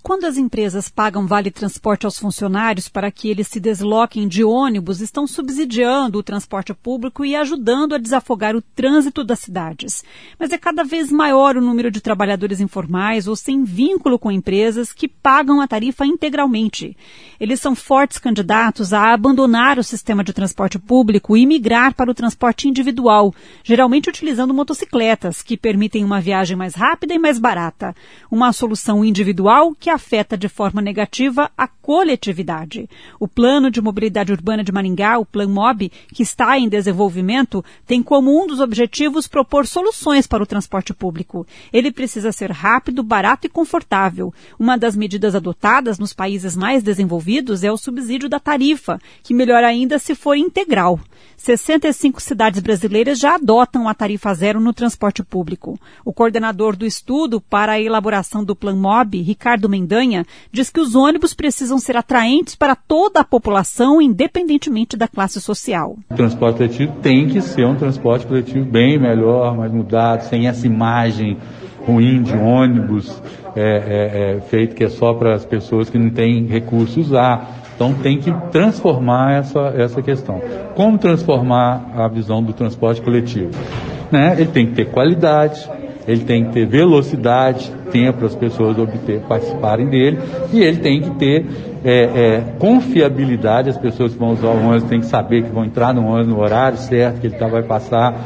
Quando as empresas pagam vale-transporte aos funcionários para que eles se desloquem de ônibus, estão subsidiando o transporte público e ajudando a desafogar o trânsito das cidades. Mas é cada vez maior o número de trabalhadores informais ou sem vínculo com empresas que pagam a tarifa integralmente. Eles são fortes candidatos a abandonar o sistema de transporte público e migrar para o transporte individual, geralmente utilizando motocicletas, que permitem uma viagem mais rápida e mais barata. Uma solução individual que afeta de forma negativa a coletividade. O Plano de Mobilidade Urbana de Maringá, o PlanMob, que está em desenvolvimento, tem como um dos objetivos propor soluções para o transporte público. Ele precisa ser rápido, barato e confortável. Uma das medidas adotadas nos países mais desenvolvidos é o subsídio da tarifa, que melhor ainda se for integral. 65 cidades brasileiras já adotam a tarifa zero no transporte público. O coordenador do estudo para a elaboração do PlanMob, Ricardo Mendanha, diz que os ônibus precisam ser atraentes para toda a população, independentemente da classe social. O transporte coletivo tem que ser um transporte coletivo bem melhor, mais mudado, sem essa imagem ruim de ônibus feito que é só para as pessoas que não têm recursos usar. Então tem que transformar essa questão. Como transformar a visão do transporte coletivo? Ele tem que ter qualidade, ele tem que ter velocidade, tempo para as pessoas participarem dele, e ele tem que ter confiabilidade. As pessoas que vão usar o ônibus têm que saber que vão entrar no ônibus no horário certo, que ele vai passar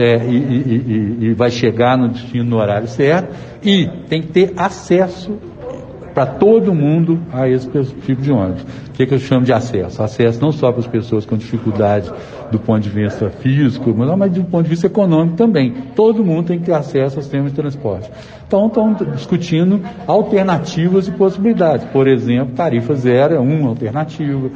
e vai chegar no destino no horário certo, e tem que ter acesso para todo mundo a esse tipo de ônibus. O que eu chamo de acesso? Acesso não só para as pessoas com dificuldade do ponto de vista físico, mas do ponto de vista econômico também. Todo mundo tem que ter acesso ao sistema de transporte. Então, estão discutindo alternativas e possibilidades. Por exemplo, tarifa zero é uma alternativa,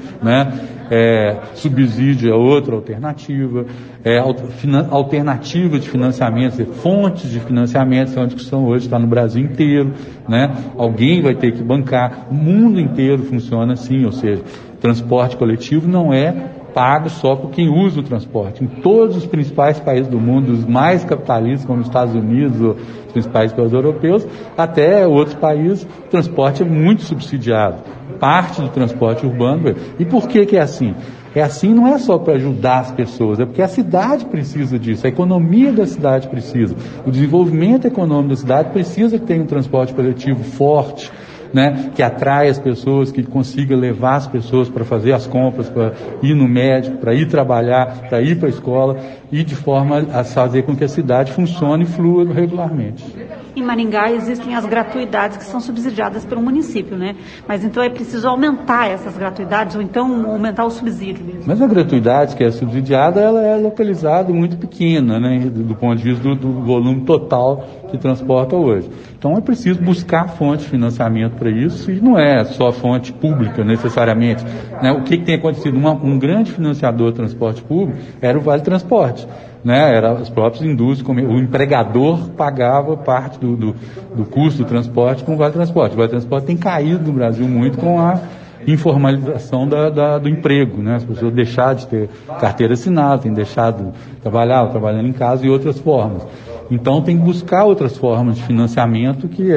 subsídio é outra alternativa, alternativa de financiamento, fontes de financiamento, isso é uma discussão hoje, está no Brasil inteiro, Alguém vai ter que bancar, o mundo inteiro funciona assim, ou seja, transporte coletivo não é pago só por quem usa o transporte. Em todos os principais países do mundo, os mais capitalistas, como os Estados Unidos, ou os principais países europeus, até outros países, o transporte é muito subsidiado. Parte do transporte urbano. E por que é assim? É assim não é só para ajudar as pessoas, é porque a cidade precisa disso, a economia da cidade precisa, o desenvolvimento econômico da cidade precisa que tenha um transporte coletivo forte, que atrai as pessoas, que consiga levar as pessoas para fazer as compras, para ir no médico, para ir trabalhar, para ir para a escola, e de forma a fazer com que a cidade funcione e flua regularmente. Em Maringá existem as gratuidades que são subsidiadas pelo município, Mas então é preciso aumentar essas gratuidades ou então aumentar o subsídio mesmo. Mas a gratuidade que é subsidiada, ela é localizada muito pequena, do ponto de vista do volume total que transporta hoje. Então é preciso buscar fonte de financiamento para isso, e não é só fonte pública necessariamente. O que tem acontecido? Um grande financiador do transporte público era o Vale Transporte. Era as próprias indústrias, o empregador pagava parte do custo do transporte com o Vale Transporte. O Vale Transporte tem caído no Brasil muito com a informalização do emprego, As pessoas deixaram de ter carteira assinada, têm deixado de trabalhar, trabalhando em casa e outras formas. Então tem que buscar outras formas de financiamento que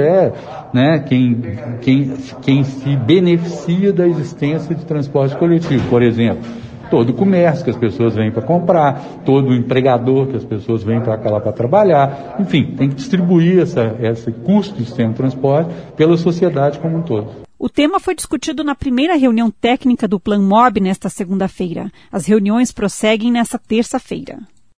quem se beneficia da existência de transporte coletivo, por exemplo. Todo o comércio que as pessoas vêm para comprar, todo o empregador que as pessoas vêm para lá para trabalhar, enfim, tem que distribuir esse custo do sistema de transporte pela sociedade como um todo. O tema foi discutido na primeira reunião técnica do PlanMob nesta segunda-feira. As reuniões prosseguem nesta terça-feira.